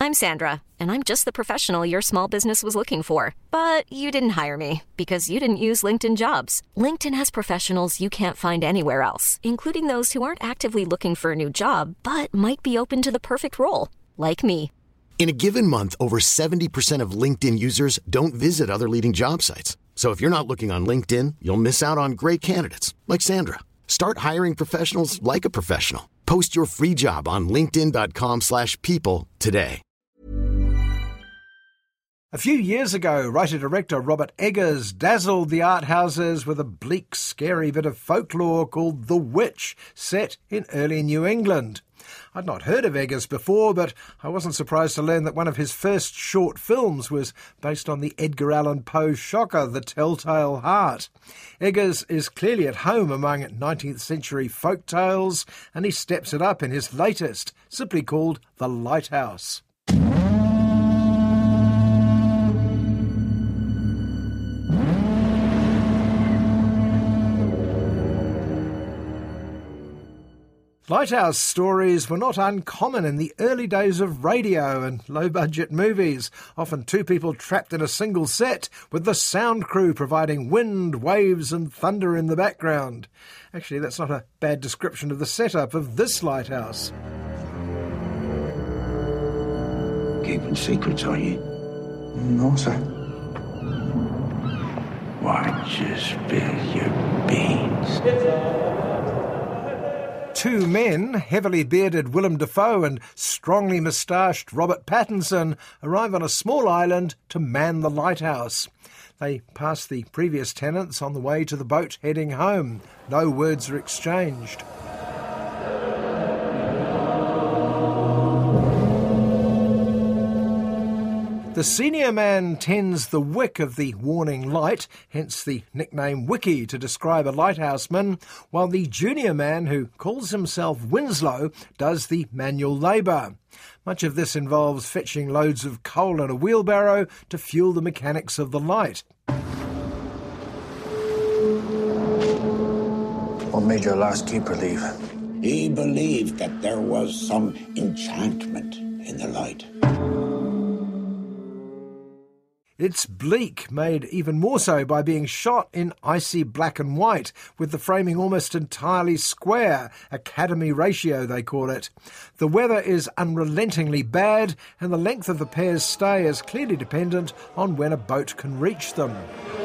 I'm Sandra, and I'm just the professional your small business was looking for. But you didn't hire me because you didn't use LinkedIn Jobs. LinkedIn has professionals you can't find anywhere else, including those who aren't actively looking for a new job, but might be open to the perfect role, like me. In a given month, over 70% of LinkedIn users don't visit other leading job sites. So if you're not looking on LinkedIn, you'll miss out on great candidates like Sandra. Start hiring professionals like a professional. Post your free job on linkedin.com/people today. A few years ago, writer-director Robert Eggers dazzled the art houses with a bleak, scary bit of folklore called The Witch, set in early New England. I'd not heard of Eggers before, but I wasn't surprised to learn that one of his first short films was based on the Edgar Allan Poe shocker, The Telltale Heart. Eggers is clearly at home among 19th century folk tales, and he steps it up in his latest, simply called The Lighthouse. Lighthouse stories were not uncommon in the early days of radio and low-budget movies, often two people trapped in a single set, with the sound crew providing wind, waves and thunder in the background. Actually, that's not a bad description of the setup of this lighthouse. Keeping secrets, are you? No, sir. Why don't you spill your beans? Two men, heavily bearded Willem Dafoe and strongly moustached Robert Pattinson, arrive on a small island to man the lighthouse. They pass the previous tenants on the way to the boat heading home. No words are exchanged. The senior man tends the wick of the warning light, hence the nickname Wickie to describe a lighthouseman, while the junior man, who calls himself Winslow, does the manual labour. Much of this involves fetching loads of coal in a wheelbarrow to fuel the mechanics of the light. What made your last keeper leave? He believed that there was some enchantment in the light. It's bleak, made even more so by being shot in icy black and white, with the framing almost entirely square, Academy ratio they call it. The weather is unrelentingly bad, and the length of the pair's stay is clearly dependent on when a boat can reach them.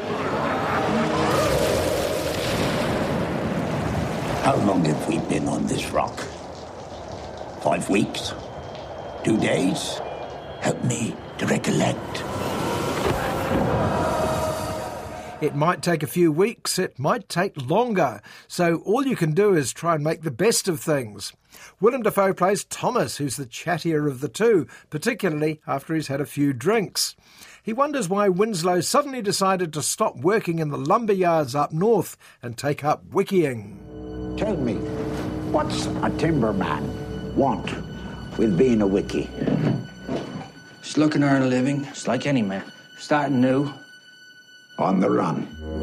How long have we been on this rock? 5 weeks? 2 days? Help me to recollect. It might take a few weeks, it might take longer, so all you can do is try and make the best of things. Willem Dafoe plays Thomas, who's the chattier of the two, particularly after he's had a few drinks. He wonders why Winslow suddenly decided to stop working in the lumber yards up north and take up wickying. Tell me, what's a timberman want with being a wickie? Just looking to earn a living, just like any man. Starting new. On the run.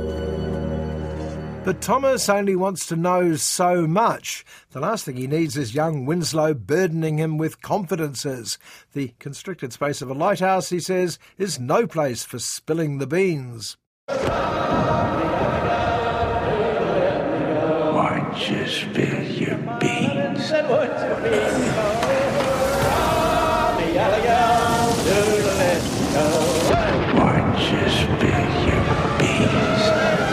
But Thomas only wants to know so much. The last thing he needs is young Winslow burdening him with confidences. The constricted space of a lighthouse, he says, is no place for spilling the beans. Why don't you spill your beans? Why don't you spill your beans?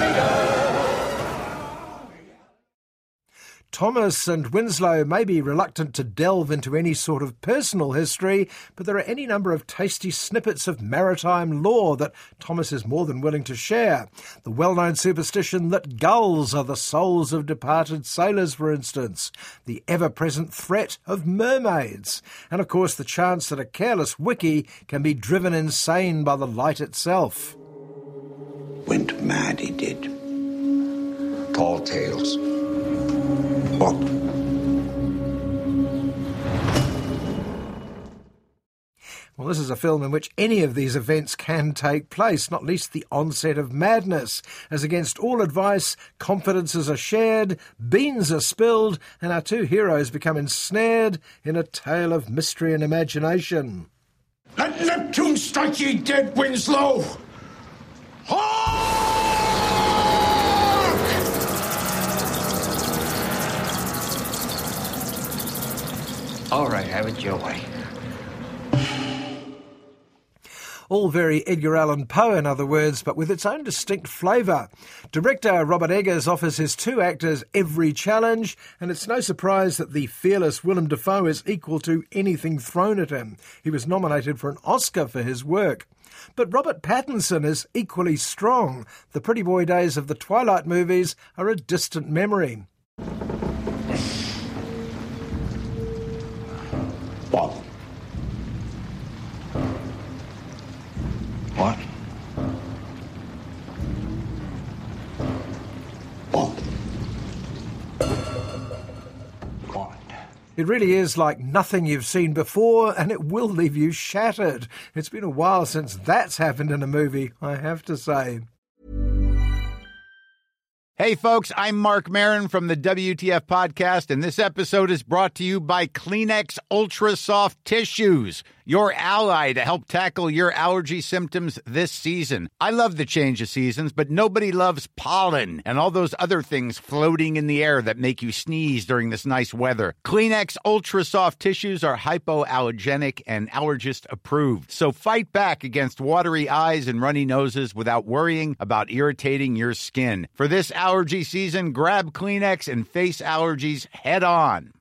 Thomas and Winslow may be reluctant to delve into any sort of personal history, but there are any number of tasty snippets of maritime lore that Thomas is more than willing to share. The well-known superstition that gulls are the souls of departed sailors, for instance, the ever-present threat of mermaids, and of course the chance that a careless wickie can be driven insane by the light itself. Went mad, he did. Tall tales. What? Well, this is a film in which any of these events can take place, not least the onset of madness. As against all advice, confidences are shared, beans are spilled, and our two heroes become ensnared in a tale of mystery and imagination. Let Neptune strike ye dead, Winslow! Hark! All right, have it your way. All very Edgar Allan Poe, in other words, but with its own distinct flavour. Director Robert Eggers offers his two actors every challenge, and it's no surprise that the fearless Willem Dafoe is equal to anything thrown at him. He was nominated for an Oscar for his work. But Robert Pattinson is equally strong. The pretty boy days of the Twilight movies are a distant memory. What? What? What? What? It really is like nothing you've seen before, and it will leave you shattered. It's been a while since that's happened in a movie, I have to say. Hey folks, I'm Mark Maron from the WTF Podcast, and this episode is brought to you by Kleenex Ultra Soft Tissues, your ally to help tackle your allergy symptoms this season. I love the change of seasons, but nobody loves pollen and all those other things floating in the air that make you sneeze during this nice weather. Kleenex Ultra Soft Tissues are hypoallergenic and allergist approved, so fight back against watery eyes and runny noses without worrying about irritating your skin. For this allergy season, grab Kleenex and face allergies head on.